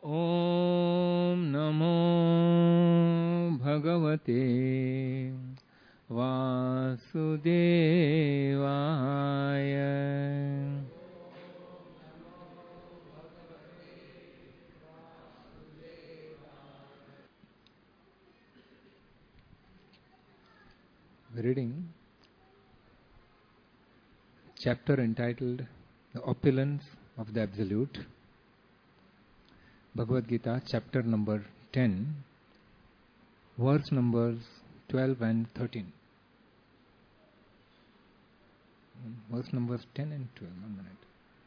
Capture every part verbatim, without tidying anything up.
Om Namo Bhagavate Vasudevaya. Reading chapter entitled The Opulence of the Absolute, Bhagavad Gita, chapter number ten, verse numbers twelve and thirteen. Verse numbers ten and twelve. One minute.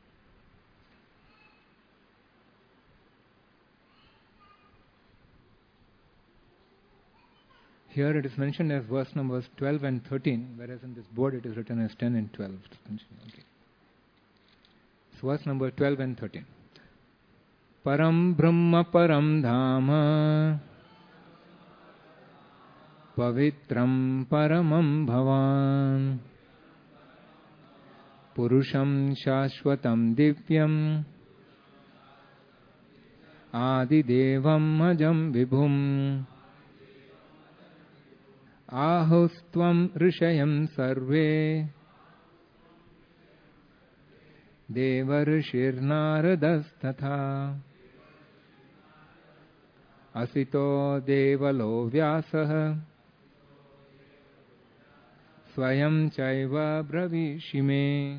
Here it is mentioned as verse numbers twelve and thirteen, whereas in this board it is written as ten and twelve. Okay. So verse number twelve and thirteen. Param Brahma Param Dhama Pavitram Paramam Bhavan Purusham Shashvatam Divyam Adidevam Ajam Vibhum Ahustvam Rishayam Sarve Devarishir Naradas Asito Devalo Vyasah Swayam Chaiva Bravishime.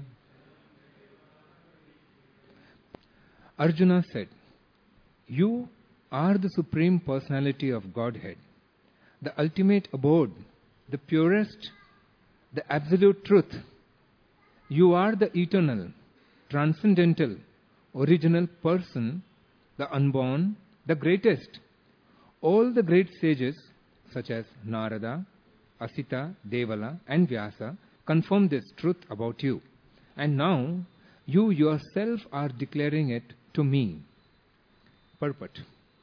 Arjuna said, "You are the Supreme Personality of Godhead, the ultimate abode, the purest, the absolute truth. You are the eternal, transcendental, original person, the unborn, the greatest. All the great sages, such as Narada, Asita, Devala and Vyasa, confirm this truth about you. And now, you yourself are declaring it to me." Purport.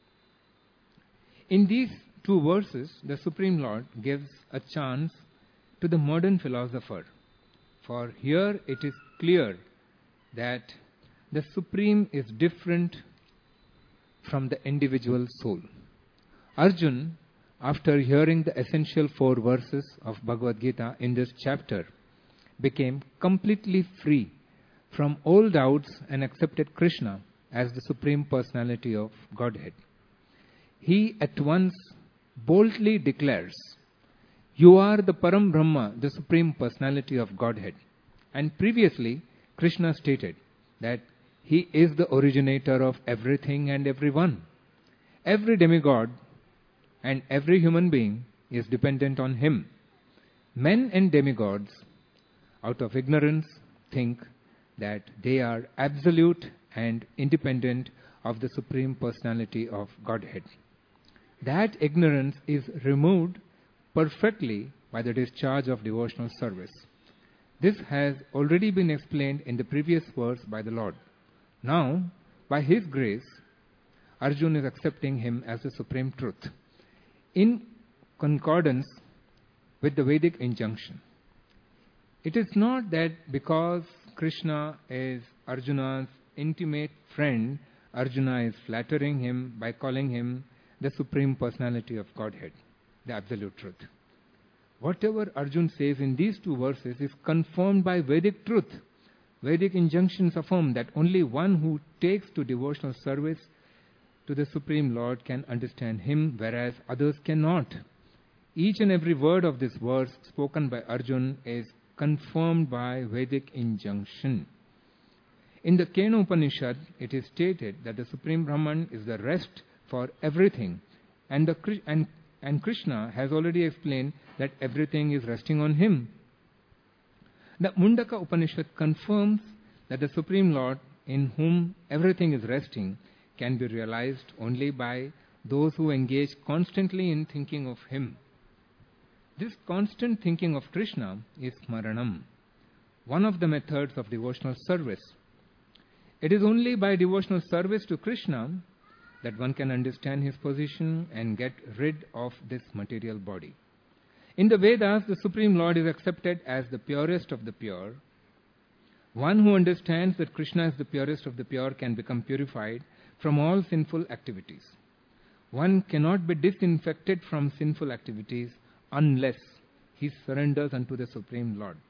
In these two verses, the Supreme Lord gives a chance to the modern philosopher. For here it is clear that the Supreme is different from the individual soul. Arjun, after hearing the essential four verses of Bhagavad Gita in this chapter, became completely free from all doubts and accepted Krishna as the Supreme Personality of Godhead. He at once boldly declares, "You are the Param Brahma, the Supreme Personality of Godhead." And previously, Krishna stated that He is the originator of everything and everyone. Every demigod and every human being is dependent on Him. Men and demigods, out of ignorance, think that they are absolute and independent of the Supreme Personality of Godhead. That ignorance is removed perfectly by the discharge of devotional service. This has already been explained in the previous verse by the Lord. Now, by His grace, Arjuna is accepting Him as the Supreme Truth, in concordance with the Vedic injunction. It is not that because Krishna is Arjuna's intimate friend, Arjuna is flattering him by calling him the Supreme Personality of Godhead, the Absolute Truth. Whatever Arjuna says in these two verses is confirmed by Vedic truth. Vedic injunctions affirm that only one who takes to devotional service to the Supreme Lord can understand Him, whereas others cannot. Each and every word of this verse spoken by Arjuna is confirmed by Vedic injunction. In the Kena Upanishad, it is stated that the Supreme Brahman is the rest for everything, and, the, and, and Krishna has already explained that everything is resting on Him. The Mundaka Upanishad confirms that the Supreme Lord, in whom everything is resting, can be realized only by those who engage constantly in thinking of Him. This constant thinking of Krishna is Smaranam, one of the methods of devotional service. It is only by devotional service to Krishna that one can understand his position and get rid of this material body. In the Vedas, the Supreme Lord is accepted as the purest of the pure. One who understands that Krishna is the purest of the pure can become purified from all sinful activities. One cannot be disinfected from sinful activities unless he surrenders unto the Supreme Lord.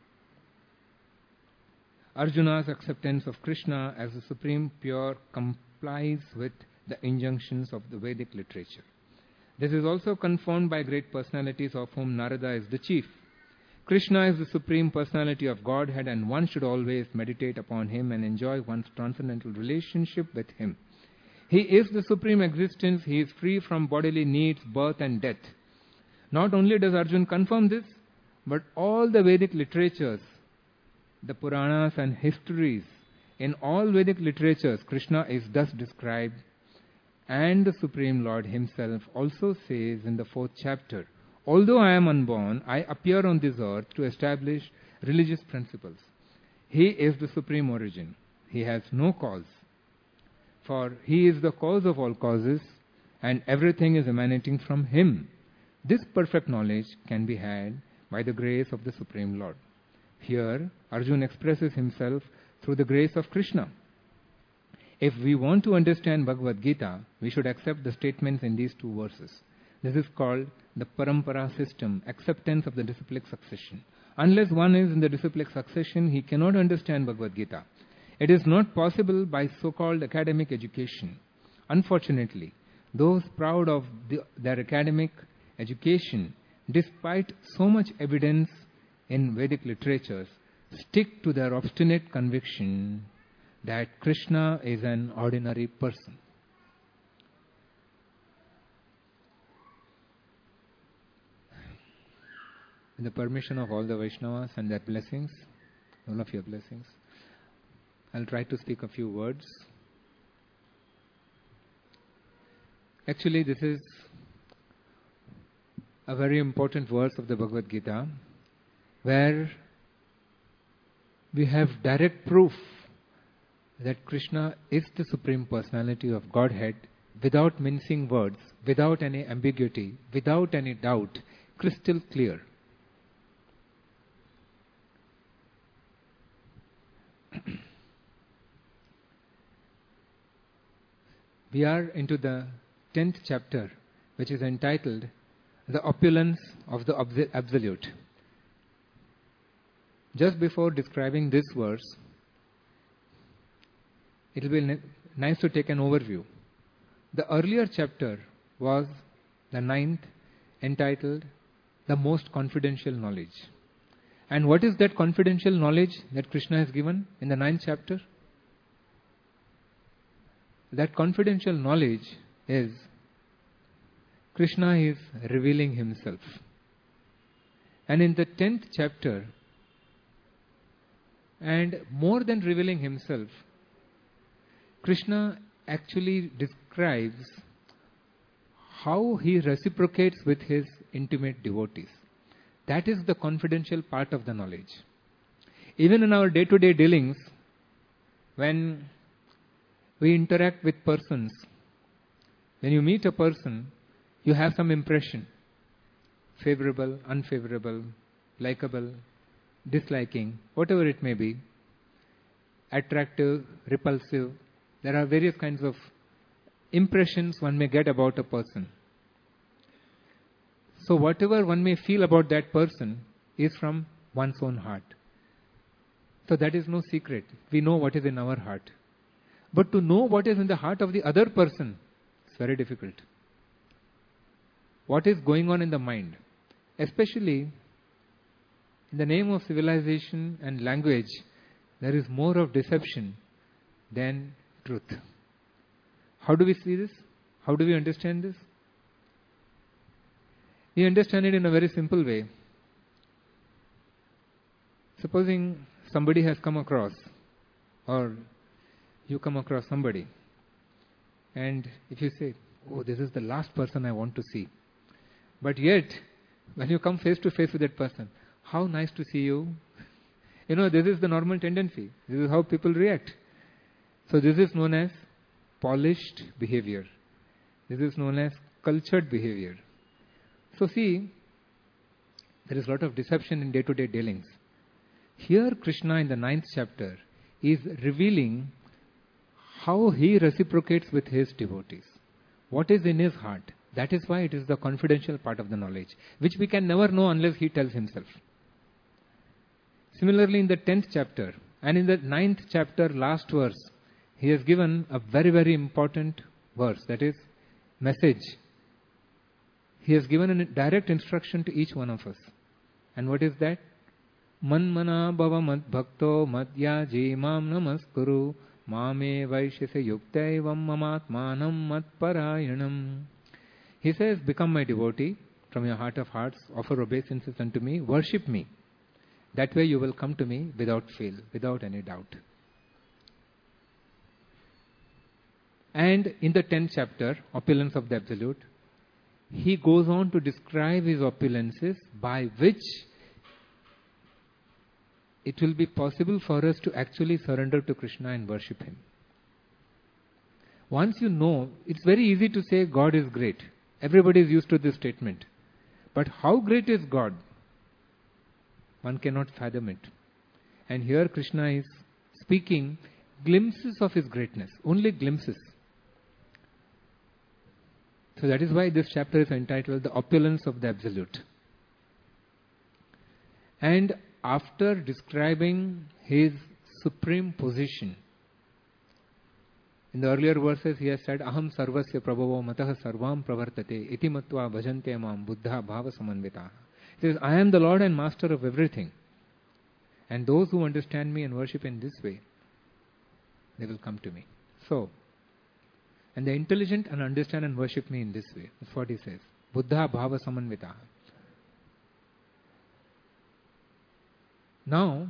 Arjuna's acceptance of Krishna as the Supreme Pure complies with the injunctions of the Vedic literature. This is also confirmed by great personalities, of whom Narada is the chief. Krishna is the Supreme Personality of Godhead, and one should always meditate upon Him and enjoy one's transcendental relationship with Him. He is the Supreme Existence. He is free from bodily needs, birth and death. Not only does Arjuna confirm this, but all the Vedic literatures, the Puranas and histories, in all Vedic literatures, Krishna is thus described, and the Supreme Lord Himself also says in the fourth chapter, "Although I am unborn, I appear on this earth to establish religious principles." He is the Supreme Origin. He has no cause. For He is the cause of all causes, and everything is emanating from Him. This perfect knowledge can be had by the grace of the Supreme Lord. Here, Arjuna expresses himself through the grace of Krishna. If we want to understand Bhagavad Gita, we should accept the statements in these two verses. This is called the Parampara system, acceptance of the disciplic succession. Unless one is in the disciplic succession, he cannot understand Bhagavad Gita. It is not possible by so-called academic education. Unfortunately, those proud of the, their academic education, despite so much evidence in Vedic literatures, stick to their obstinate conviction that Krishna is an ordinary person. With the permission of all the Vaishnavas and their blessings, all of your blessings, I'll try to speak a few words. Actually, this is a very important verse of the Bhagavad Gita, where we have direct proof that Krishna is the Supreme Personality of Godhead, without mincing words, without any ambiguity, without any doubt, crystal clear. We are into the tenth chapter, which is entitled The Opulence of the Absolute. Just before describing this verse, it will be nice to take an overview. The earlier chapter was the ninth, entitled The Most Confidential Knowledge. And what is that confidential knowledge that Krishna has given in the ninth chapter? That confidential knowledge is Krishna is revealing Himself. And in the tenth chapter, and more than revealing Himself, Krishna actually describes how He reciprocates with His intimate devotees. That is the confidential part of the knowledge. Even in our day-to-day dealings, when we interact with persons, when you meet a person, you have some impression. Favorable, unfavorable, likable, disliking, whatever it may be. Attractive, repulsive. There are various kinds of impressions one may get about a person. So whatever one may feel about that person is from one's own heart. So that is no secret. We know what is in our heart. But to know what is in the heart of the other person is very difficult. What is going on in the mind? Especially in the name of civilization and language, there is more of deception than truth. How do we see this? How do we understand this? We understand it in a very simple way. Supposing somebody has come across, or you come across somebody, and if you say, "Oh, this is the last person I want to see," but yet, when you come face to face with that person, "How nice to see you." You know, this is the normal tendency. This is how people react. So this is known as polished behavior. This is known as cultured behavior. So see, there is a lot of deception in day-to-day dealings. Here Krishna in the ninth chapter is revealing how he reciprocates with his devotees. What is in his heart? That is why it is the confidential part of the knowledge, which we can never know unless he tells himself. Similarly, in the tenth chapter and in the ninth chapter, last verse, he has given a very, very important verse, that is, message. He has given a direct instruction to each one of us. And what is that? Manmana bhava mad bhakto madhya jimam namaskuru mame vaishese yuktaivam mamatmanam matparayanam. He says, become my devotee from your heart of hearts, offer obeisances unto me, worship me. That way you will come to me without fail, without any doubt. And in the tenth chapter, Opulence of the Absolute, he goes on to describe his opulences by which it will be possible for us to actually surrender to Krishna and worship him. Once you know, it's very easy to say God is great. Everybody is used to this statement. But how great is God? One cannot fathom it. And here Krishna is speaking glimpses of his greatness, only glimpses. So that is why this chapter is entitled The Opulence of the Absolute. And after describing his supreme position, in the earlier verses he has said, Aham sarvasya prabhavo matah sarvam pravartate iti matva bhajante mam buddha bhava samanvitaha. He says, I am the Lord and Master of everything. And those who understand me and worship in this way, they will come to me. So, and the intelligent and understand and worship me in this way. That's what he says. Buddha bhava samanvitaha. Now,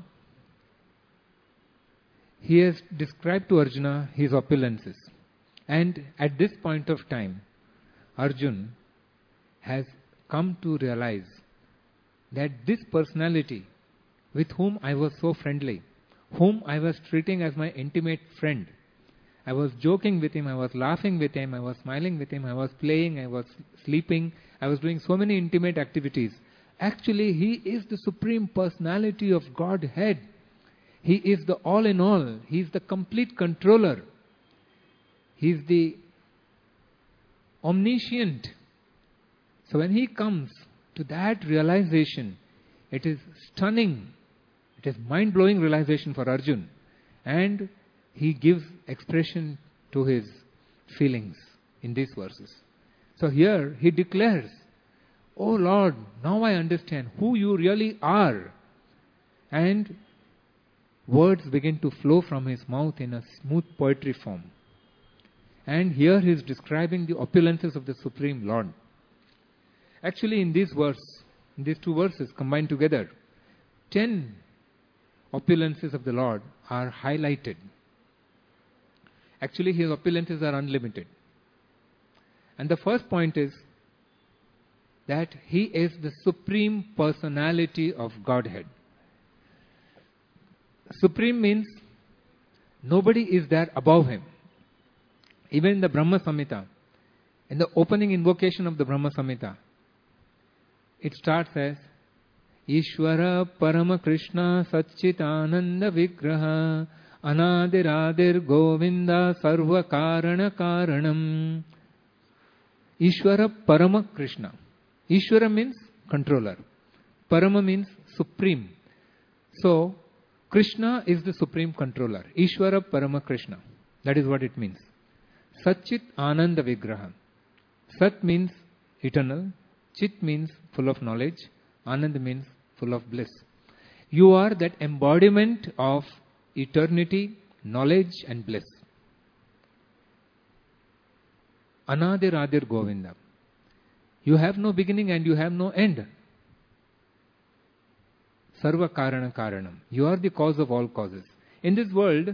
he has described to Arjuna his opulences. And at this point of time, Arjuna has come to realize that this personality with whom I was so friendly, whom I was treating as my intimate friend, I was joking with him, I was laughing with him, I was smiling with him, I was playing, I was sleeping, I was doing so many intimate activities. Actually, he is the supreme personality of Godhead. He is the all in all. He is the complete controller. He is the omniscient. So when he comes to that realization, it is stunning. It is mind-blowing realization for Arjuna. And he gives expression to his feelings in these verses. So here he declares, Oh Lord, now I understand who you really are. And words begin to flow from his mouth in a smooth poetry form. And here he is describing the opulences of the Supreme Lord. Actually, in this verse, in these two verses combined together, ten opulences of the Lord are highlighted. Actually, his opulences are unlimited. And the first point is that he is the supreme personality of Godhead. Supreme means nobody is there above him. Even in the Brahma Samhita, in the opening invocation of the Brahma Samhita, it starts as Ishvara Parama Krishna Satchitananda Vigraha Anadiradir Govinda Sarva Karana Karanam. Ishvara Parama Krishna. Ishvara means controller. Parama means supreme. So, Krishna is the supreme controller. Ishvara Parama Krishna. That is what it means. Satchit Ananda Vigraha. Sat means eternal. Chit means full of knowledge. Anand means full of bliss. You are that embodiment of eternity, knowledge and bliss. Anadir Adir Govinda. You have no beginning and you have no end. Sarva Karana Karanam. You are the cause of all causes. In this world,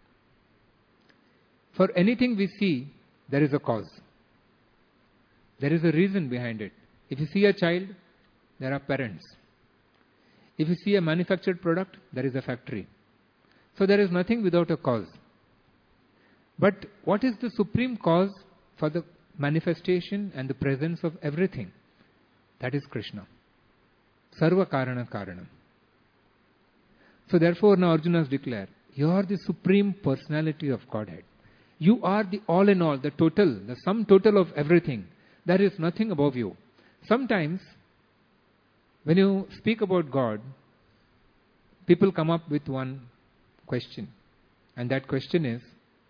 for anything we see, there is a cause. There is a reason behind it. If you see a child, there are parents. If you see a manufactured product, there is a factory. So there is nothing without a cause. But what is the supreme cause for the manifestation and the presence of everything? That is Krishna. Sarva Karana Karanam. So therefore now Arjuna has declared, you are the supreme personality of Godhead. You are the all in all, the total, the sum total of everything. There is nothing above you. Sometimes, when you speak about God, people come up with one question. And that question is,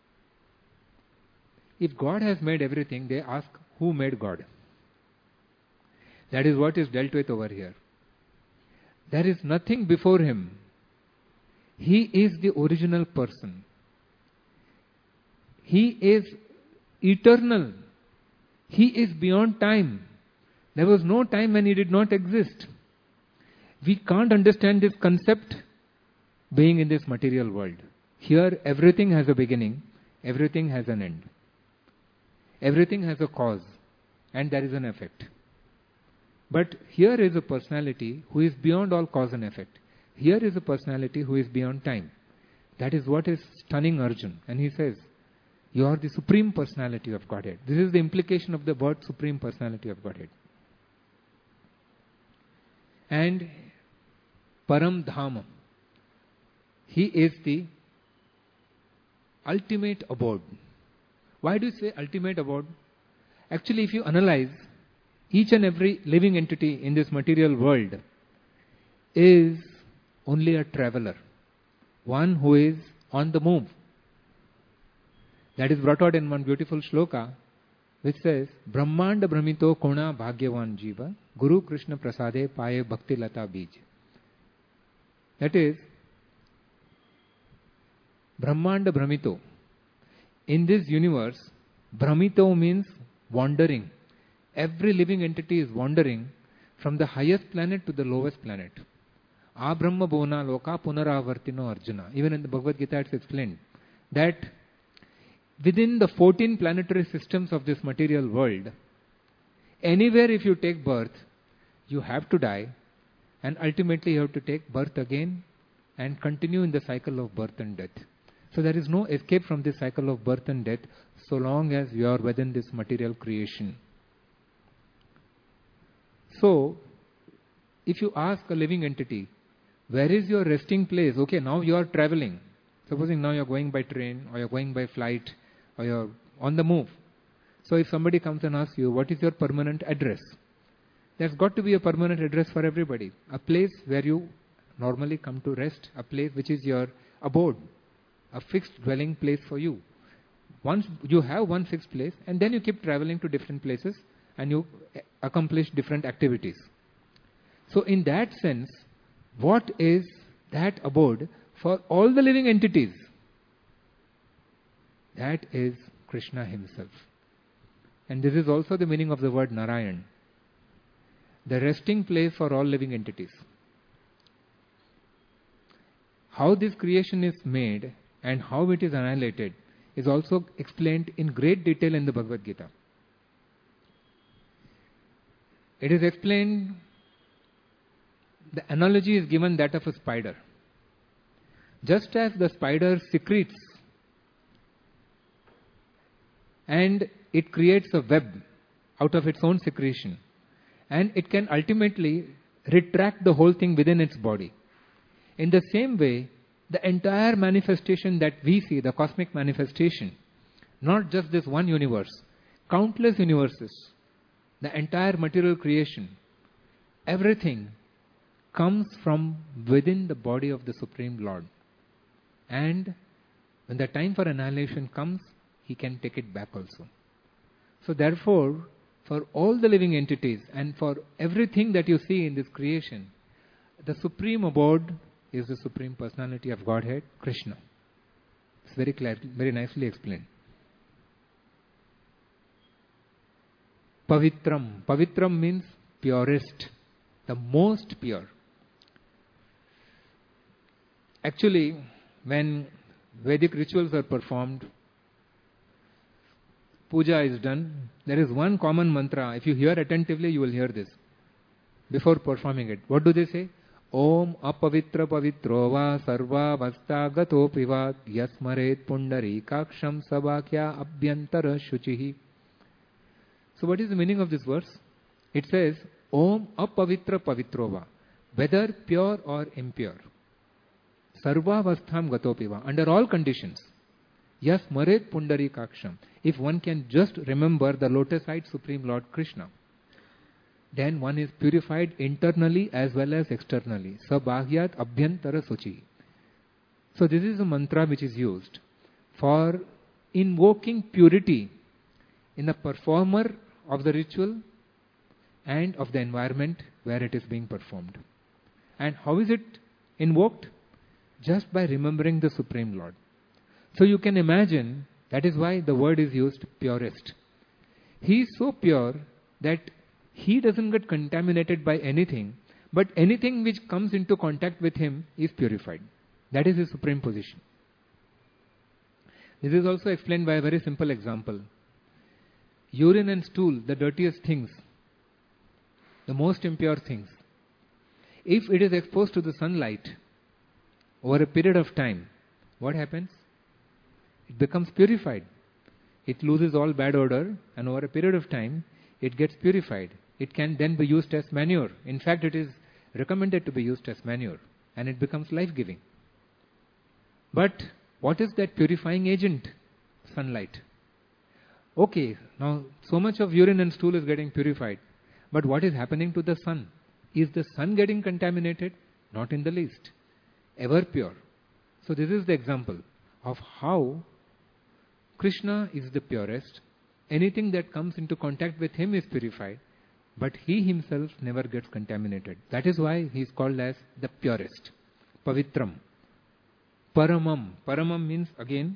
if God has made everything, they ask, who made God? That is what is dealt with over here. There is nothing before Him. He is the original person. He is eternal. He is beyond time. There was no time when He did not exist. We can't understand this concept being in this material world. Here, everything has a beginning, everything has an end. Everything has a cause, and there is an effect. But here is a personality who is beyond all cause and effect. Here is a personality who is beyond time. That is what is stunning Arjun. And he says, you are the supreme personality of Godhead. This is the implication of the word supreme personality of Godhead. And Param Dhama. He is the ultimate abode. Why do you say ultimate abode? Actually, if you analyze, each and every living entity in this material world is only a traveler. One who is on the move. That is brought out in one beautiful shloka which says, Brahmanda Brahmito Kona Bhagyavan Jiva Guru Krishna Prasade Paye Bhakti Lata Bij. That is, Brahmanda Brahmito. In this universe, Brahmito means wandering. Every living entity is wandering from the highest planet to the lowest planet. Abrahma Bona Loka Punaravartino Arjuna. Even in the Bhagavad Gita it's explained that within the fourteen planetary systems of this material world, anywhere if you take birth, you have to die, and ultimately you have to take birth again and continue in the cycle of birth and death. So there is no escape from this cycle of birth and death so long as you are within this material creation. So, if you ask a living entity, where is your resting place? Okay, now you are traveling. Supposing now you are going by train, or you are going by flight, or you are on the move. So if somebody comes and asks you, what is your permanent address? There's got to be a permanent address for everybody. A place where you normally come to rest, a place which is your abode, a fixed dwelling place for you. Once you have one fixed place, and then you keep traveling to different places, and you accomplish different activities. So in that sense, what is that abode for all the living entities? That is Krishna Himself. And this is also the meaning of the word Narayan. The resting place for all living entities. How this creation is made and how it is annihilated is also explained in great detail in the Bhagavad Gita. It is explained, the analogy is given that of a spider. Just as the spider secretes and it creates a web out of its own secretion, and it can ultimately retract the whole thing within its body. In the same way, the entire manifestation that we see, the cosmic manifestation, not just this one universe, countless universes, the entire material creation, everything comes from within the body of the Supreme Lord. And when the time for annihilation comes, He can take it back also. So therefore, for all the living entities and for everything that you see in this creation, the supreme abode is the Supreme Personality of Godhead, Krishna. It's very clear, very nicely explained. Pavitram. Pavitram means purest, the most pure. Actually, when Vedic rituals are performed, puja is done, there is one common mantra. If you hear attentively, you will hear this before performing it. What do they say? Om apavitra pavitro va sarva vasta gato pivat yasmaret pundari kaksham sabakya abhyantara shuchihi. So what is the meaning of this verse? It says, Om apavitra pavitro va, whether pure or impure. Sarva vastham gato piva, under all conditions. Yas Maret Pundarikaksham. If one can just remember the lotus-eyed Supreme Lord Krishna, then one is purified internally as well as externally. Sabhagyat abhyantara suchi. So this is a mantra which is used for invoking purity in the performer of the ritual and of the environment where it is being performed. And how is it invoked? Just by remembering the Supreme Lord. So you can imagine, that is why the word is used, purest. He is so pure that he doesn't get contaminated by anything, but anything which comes into contact with him is purified. That is his supreme position. This is also explained by a very simple example. Urine and stool, the dirtiest things, the most impure things. If it is exposed to the sunlight over a period of time, what happens? It becomes purified. It loses all bad odor, and over a period of time, it gets purified. It can then be used as manure. In fact, it is recommended to be used as manure, and it becomes life-giving. But what is that purifying agent? Sunlight. Okay, now so much of urine and stool is getting purified. But what is happening to the sun? Is the sun getting contaminated? Not in the least. Ever pure. So this is the example of how Krishna is the purest. Anything that comes into contact with him is purified, but he himself never gets contaminated. That is why he is called as the purest. Pavitram. Paramam. Paramam means again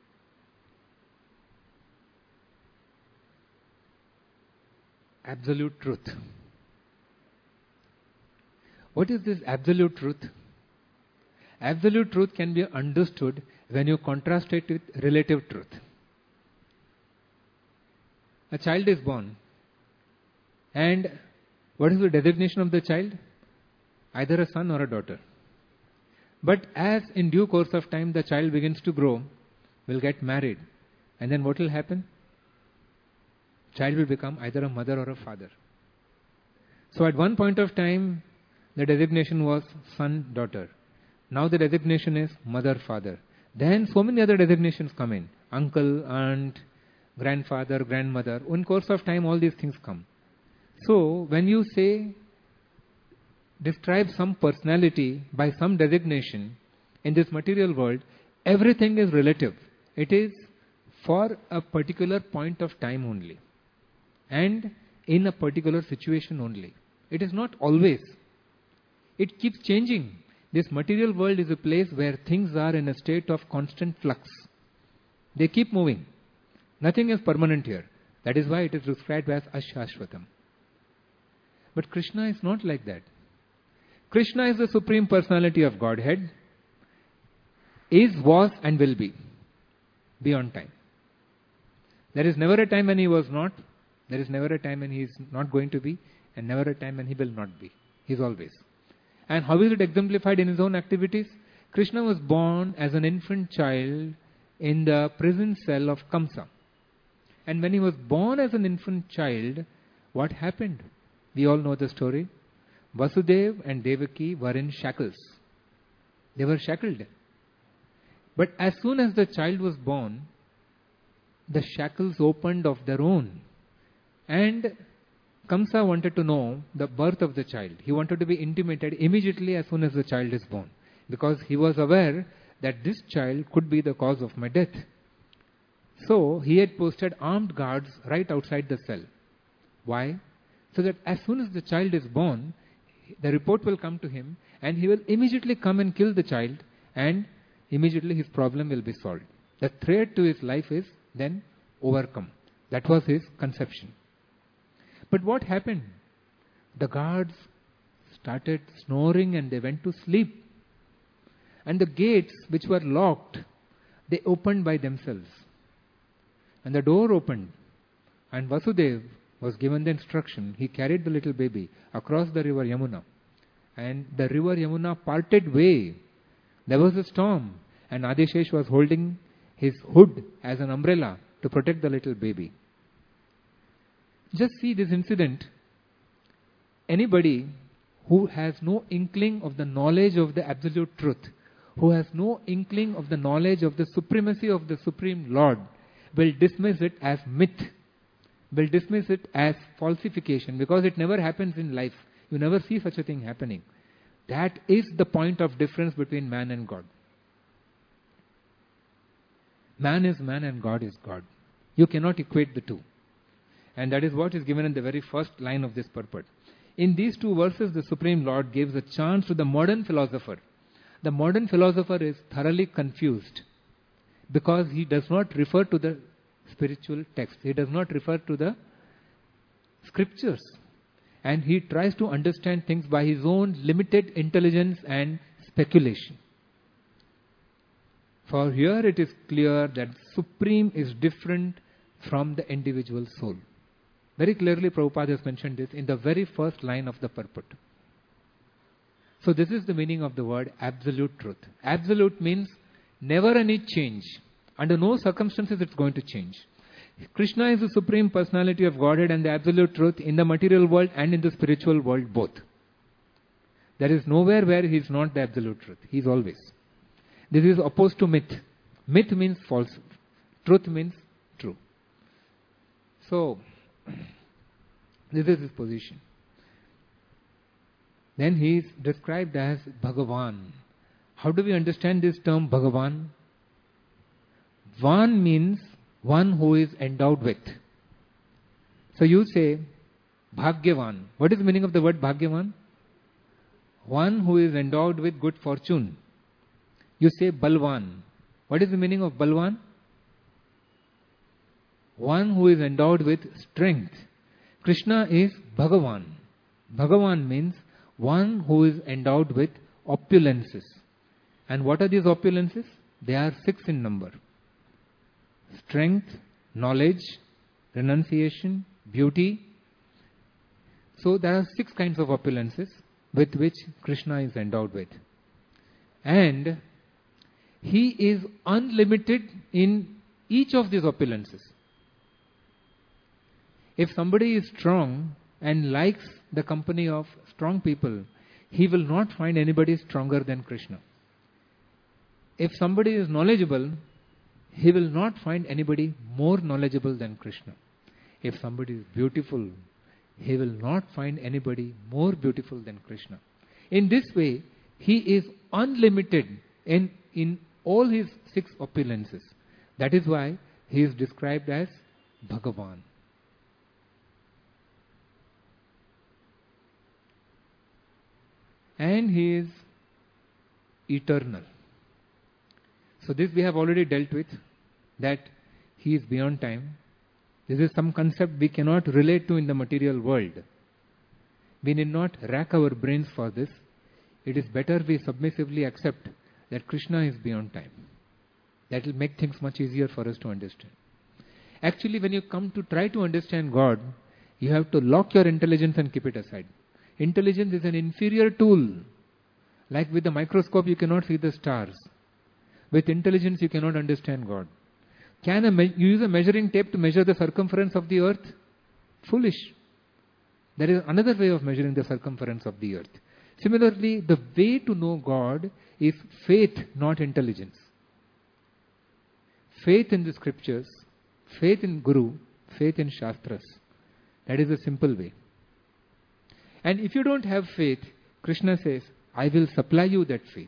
absolute truth. What is this absolute truth? Absolute truth can be understood when you contrast it with relative truth. A child is born, and what is the designation of the child? Either a son or a daughter. But as in due course of time the child begins to grow, will get married, and then what will happen? Child will become either a mother or a father. So at one point of time, the designation was son, daughter. Now the designation is mother, father. Then so many other designations come in. Uncle, aunt, grandfather, grandmother. In course of time, all these things come. So when you say, describe some personality by some designation in this material world, everything is relative. It is for a particular point of time only, and in a particular situation only. It is not always. It keeps changing. This material world is a place where things are in a state of constant flux. They keep moving. Nothing is permanent here. That is why it is described as Ashashvatam. But Krishna is not like that. Krishna is the Supreme Personality of Godhead. Is, was and will be. Beyond time. There is never a time when he was not. There is never a time when he is not going to be. And never a time when he will not be. He is always. And how is it exemplified in his own activities? Krishna was born as an infant child in the prison cell of Kamsa. And when he was born as an infant child, what happened? We all know the story. Vasudeva and Devaki were in shackles. They were shackled. But as soon as the child was born, the shackles opened of their own. And Kamsa wanted to know the birth of the child. He wanted to be intimated immediately as soon as the child is born, because he was aware that this child could be the cause of my death. So he had posted armed guards right outside the cell. Why? So that as soon as the child is born, the report will come to him and he will immediately come and kill the child, and immediately his problem will be solved. The threat to his life is then overcome. That was his conception. But what happened? The guards started snoring and they went to sleep. And the gates which were locked, they opened by themselves. And the door opened. And Vasudeva was given the instruction. He carried the little baby across the river Yamuna. And the river Yamuna parted way. There was a storm. And Adishesh was holding his hood as an umbrella to protect the little baby. Just see this incident. Anybody who has no inkling of the knowledge of the absolute truth, who has no inkling of the knowledge of the supremacy of the Supreme Lord, will dismiss it as myth, will dismiss it as falsification, because it never happens in life. You never see such a thing happening. That is the point of difference between man and God. Man is man and God is God. You cannot equate the two. And that is what is given in the very first line of this purport. In these two verses, the Supreme Lord gives a chance to the modern philosopher. The modern philosopher is thoroughly confused because he does not refer to the spiritual text. He does not refer to the scriptures. And he tries to understand things by his own limited intelligence and speculation. For here it is clear that Supreme is different from the individual soul. Very clearly Prabhupada has mentioned this in the very first line of the purport. So this is the meaning of the word absolute truth. Absolute means never any change. Under no circumstances it's going to change. Krishna is the Supreme Personality of Godhead and the absolute truth in the material world and in the spiritual world both. There is nowhere where he is not the absolute truth. He is always. This is opposed to myth. Myth means false. Truth means true. So, this is his position. Then he is described as Bhagavan. How do we understand this term Bhagavan? Van means one who is endowed with. So you say Bhagyavan. What is the meaning of the word Bhagyavan? One who is endowed with good fortune. You say Balwan. What is the meaning of Balwan? One who is endowed with strength. Krishna is Bhagavan. Bhagavan means one who is endowed with opulences. And what are these opulences? They are six in number. Strength, knowledge, renunciation, beauty. So there are six kinds of opulences with which Krishna is endowed with. And he is unlimited in each of these opulences. If somebody is strong and likes the company of strong people, he will not find anybody stronger than Krishna. If somebody is knowledgeable, he will not find anybody more knowledgeable than Krishna. If somebody is beautiful, he will not find anybody more beautiful than Krishna. In this way, he is unlimited in, in all his six opulences. That is why he is described as Bhagavan. And he is eternal. So this we have already dealt with, that he is beyond time. This is some concept we cannot relate to in the material world. We need not rack our brains for this. It is better we submissively accept that Krishna is beyond time. That will make things much easier for us to understand. Actually, when you come to try to understand God, you have to lock your intelligence and keep it aside. Intelligence is an inferior tool. Like with the microscope, you cannot see the stars. With intelligence, you cannot understand God. Can a me- you use a measuring tape to measure the circumference of the earth? Foolish. There is another way of measuring the circumference of the earth. Similarly, the way to know God is faith, not intelligence. Faith in the scriptures, faith in Guru, faith in Shastras. That is the simple way. And if you don't have faith, Krishna says, I will supply you that faith.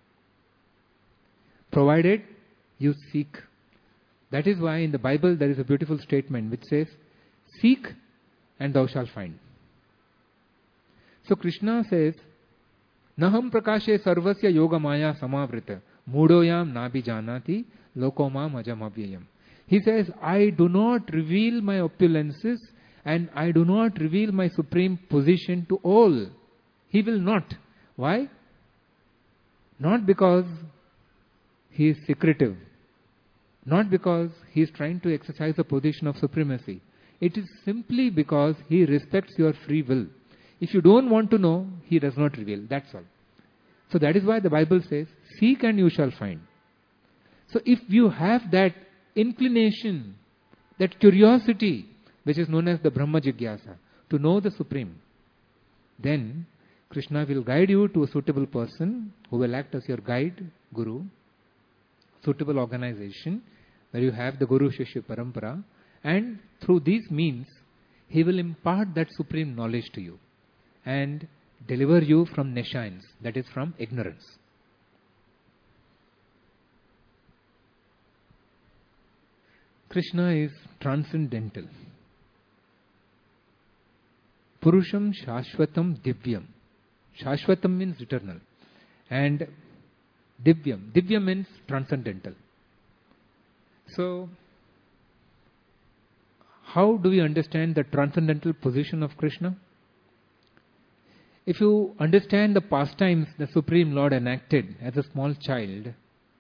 Provided you seek. That is why in the Bible there is a beautiful statement which says, seek and thou shalt find. So Krishna says, Naham prakashe sarvasya yoga maya samavrita mudoyam nabi janati lokomam ajamavyayam. He says, I do not reveal my opulences and I do not reveal my supreme position to all. He will not. Why? Not because he is secretive. Not because he is trying to exercise a position of supremacy. It is simply because he respects your free will. If you don't want to know, he does not reveal. That's all. So that is why the Bible says, seek and you shall find. So if you have that inclination, that curiosity, which is known as the Brahma Jigyasa, to know the Supreme, then Krishna will guide you to a suitable person who will act as your guide, guru, suitable organization where you have the Guru Shishya Parampara, and through these means he will impart that supreme knowledge to you and deliver you from nescience, that is from ignorance. Krishna is transcendental. Purusham Shashvatam Divyam. Shashvatam means eternal. And Divyam. Divyam means transcendental. So, how do we understand the transcendental position of Krishna? If you understand the pastimes the Supreme Lord enacted as a small child,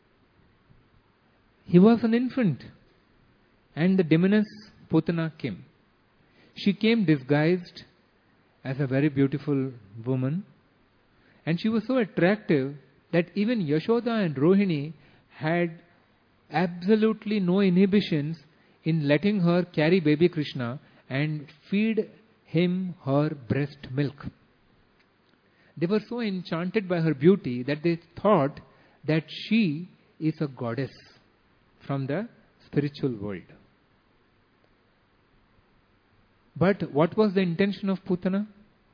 he was an infant. And the demoness Putana came. She came disguised as a very beautiful woman, and she was so attractive that even Yashoda and Rohini had absolutely no inhibitions in letting her carry baby Krishna and feed him her breast milk. They were so enchanted by her beauty that they thought that she is a goddess from the spiritual world. But what was the intention of Putana?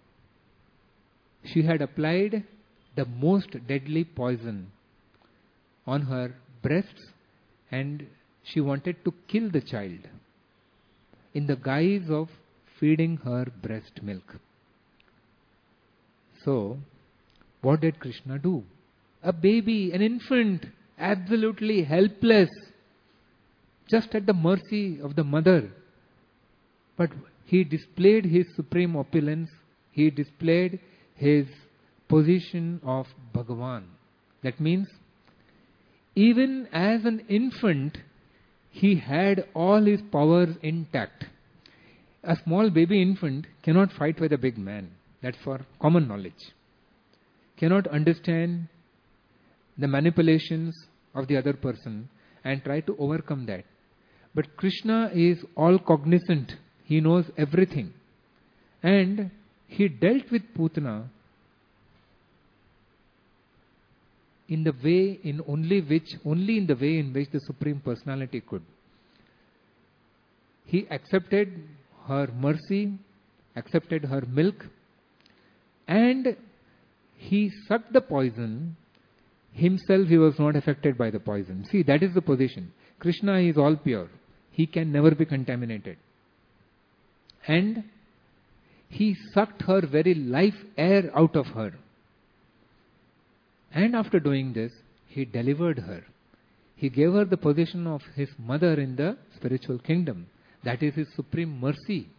She had applied the most deadly poison on her breasts and she wanted to kill the child in the guise of feeding her breast milk. So, what did Krishna do? A baby, an infant, absolutely helpless, just at the mercy of the mother. But he displayed his supreme opulence. He displayed his position of Bhagavan. That means, even as an infant, he had all his powers intact. A small baby infant cannot fight with a big man. That's for common knowledge. Cannot understand the manipulations of the other person and try to overcome that. But Krishna is all cognizant. He knows everything. And he dealt with Putana in the way in only which, only in the way in which the Supreme Personality could. He accepted her mercy, accepted her milk, and he sucked the poison. Himself, he was not affected by the poison. See, that is the position. Krishna is all pure. He can never be contaminated. And he sucked her very life air out of her. And after doing this, he delivered her. He gave her the position of his mother in the spiritual kingdom. That is his supreme mercy.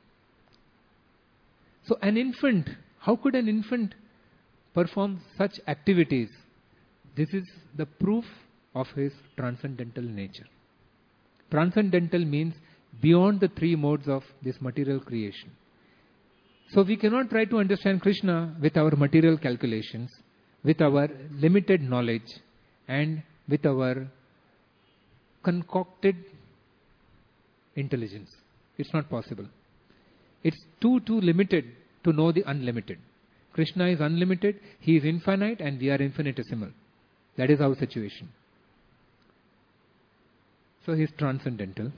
So an infant, how could an infant perform such activities? This is the proof of his transcendental nature. Transcendental means beyond the three modes of this material creation. So we cannot try to understand Krishna with our material calculations, with our limited knowledge, and with our concocted intelligence. It's not possible. It's too, too limited to know the unlimited. Krishna is unlimited, he is infinite, and we are infinitesimal. That is our situation. So he is transcendental.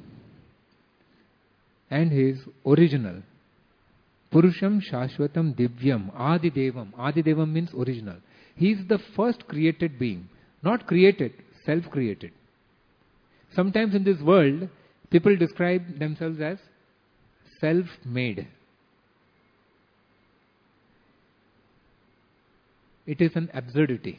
And he is original. Purusham Shashvatam Divyam Adidevam. Adidevam means original. He is the first created being. Not created, self-created. Sometimes in this world, people describe themselves as self-made. It is an absurdity.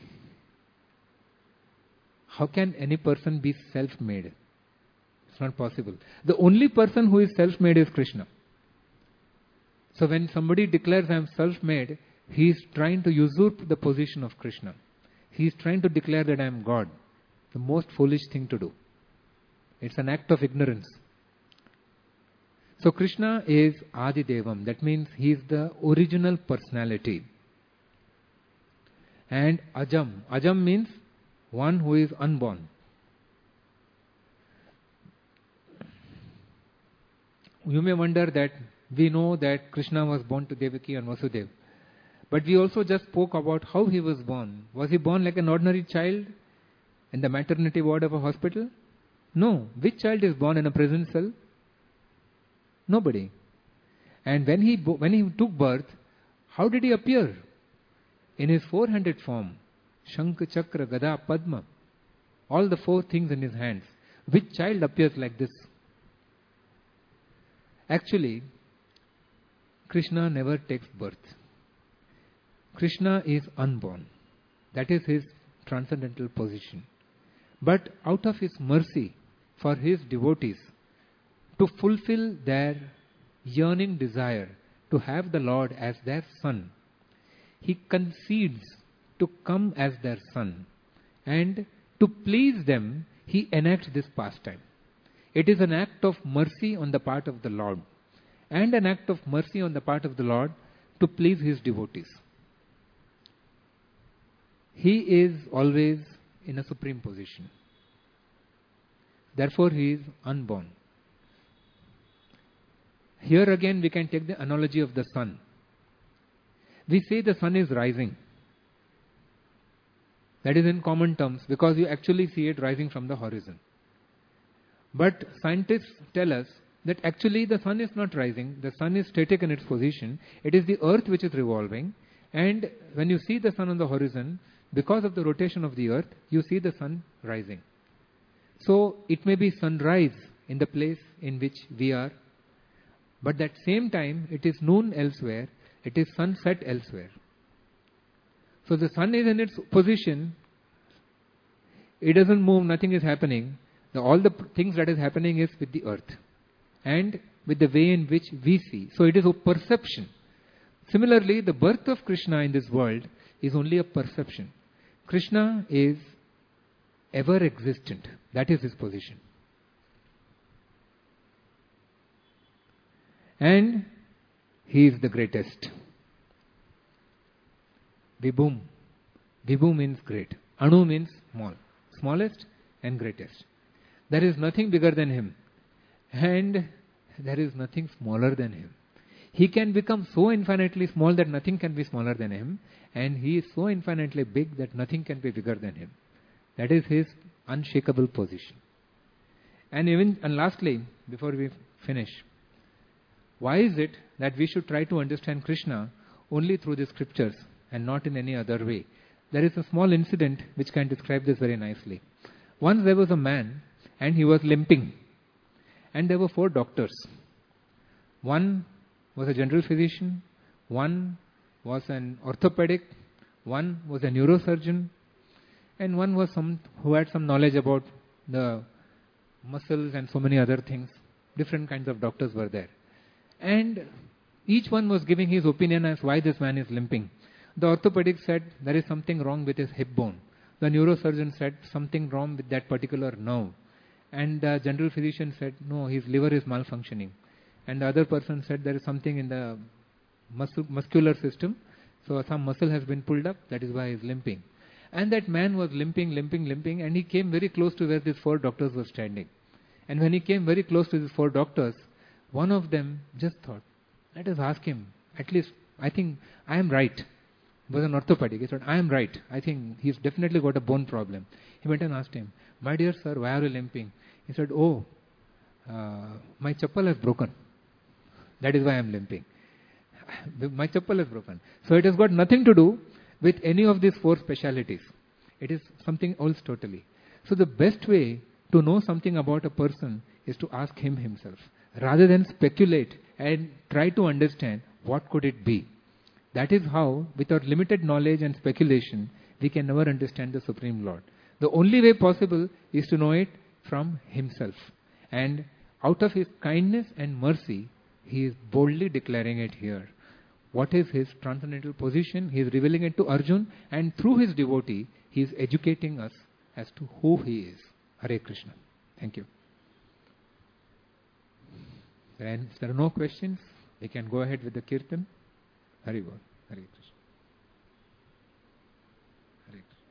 How can any person be self-made? It's not possible. The only person who is self-made is Krishna. So when somebody declares I am self-made, he is trying to usurp the position of Krishna. He is trying to declare that I am God. The most foolish thing to do. It's an act of ignorance. So Krishna is Adidevam. That means he is the original personality. And Ajam. Ajam means one who is unborn. You may wonder that we know that Krishna was born to Devaki and Vasudeva. But we also just spoke about how he was born. Was he born like an ordinary child in the maternity ward of a hospital? No. Which child is born in a prison cell? Nobody. And when he bo- when he took birth, how did he appear? In his four-handed form. Shankha, Chakra, Gada, Padma. All the four things in his hands. Which child appears like this? Actually, Krishna never takes birth. Krishna is unborn. That is his transcendental position. But out of his mercy for his devotees, to fulfill their yearning desire to have the Lord as their son, he concedes to come as their son, and to please them, he enacts this pastime. It is an act of mercy on the part of the Lord, and an act of mercy on the part of the Lord to please his devotees. He is always in a supreme position. Therefore, he is unborn. Here again we can take the analogy of the sun. We say the sun is rising. That is in common terms because you actually see it rising from the horizon. But scientists tell us that actually the sun is not rising, the sun is static in its position, it is the earth which is revolving, and when you see the sun on the horizon, because of the rotation of the earth, you see the sun rising. So it may be sunrise in the place in which we are, but at the same time it is noon elsewhere, it is sunset elsewhere. So the sun is in its position, it doesn't move, nothing is happening. The, all the p- things that is happening is with the earth and with the way in which we see. So it is a perception. Similarly, the birth of Krishna in this world is only a perception. Krishna is ever existent. That is his position. And he is the greatest. Vibhum. Vibhu means great. Anu means small. Smallest and greatest. There is nothing bigger than him. And there is nothing smaller than him. He can become so infinitely small that nothing can be smaller than him. And he is so infinitely big that nothing can be bigger than him. That is his unshakable position. And even, and lastly, before we finish, why is it that we should try to understand Krishna only through the scriptures and not in any other way? There is a small incident which can describe this very nicely. Once there was a man and he was limping. And there were four doctors. One was a general physician, one was an orthopedic, one was a neurosurgeon, and one was some who had some knowledge about the muscles and so many other things. Different kinds of doctors were there. And each one was giving his opinion as why this man is limping. The orthopedic said there is something wrong with his hip bone. The neurosurgeon said something wrong with that particular nerve. And the general physician said, no, his liver is malfunctioning. And the other person said there is something in the mus- muscular system. So some muscle has been pulled up, that is why he is limping. And that man was limping, limping, limping, and he came very close to where these four doctors were standing. And when he came very close to these four doctors, one of them just thought, let us ask him, at least, I think I am right. He was an orthopedic. He said, I am right. I think he's definitely got a bone problem. He went and asked him, my dear sir, why are you limping? He said, oh, uh, my chappal has broken. That is why I am limping. My chappal is broken. So it has got nothing to do with any of these four specialities. It is something else totally. So the best way to know something about a person is to ask him himself, rather than speculate and try to understand what could it be. That is how, with our limited knowledge and speculation, we can never understand the Supreme Lord. The only way possible is to know it from himself. And out of his kindness and mercy, he is boldly declaring it here. What is his transcendental position? He is revealing it to Arjun, and through his devotee, he is educating us as to who he is. Hare Krishna. Thank you. And if there are no questions, we can go ahead with the kirtan. Hare Bol. Hare Krishna. Hare Krishna.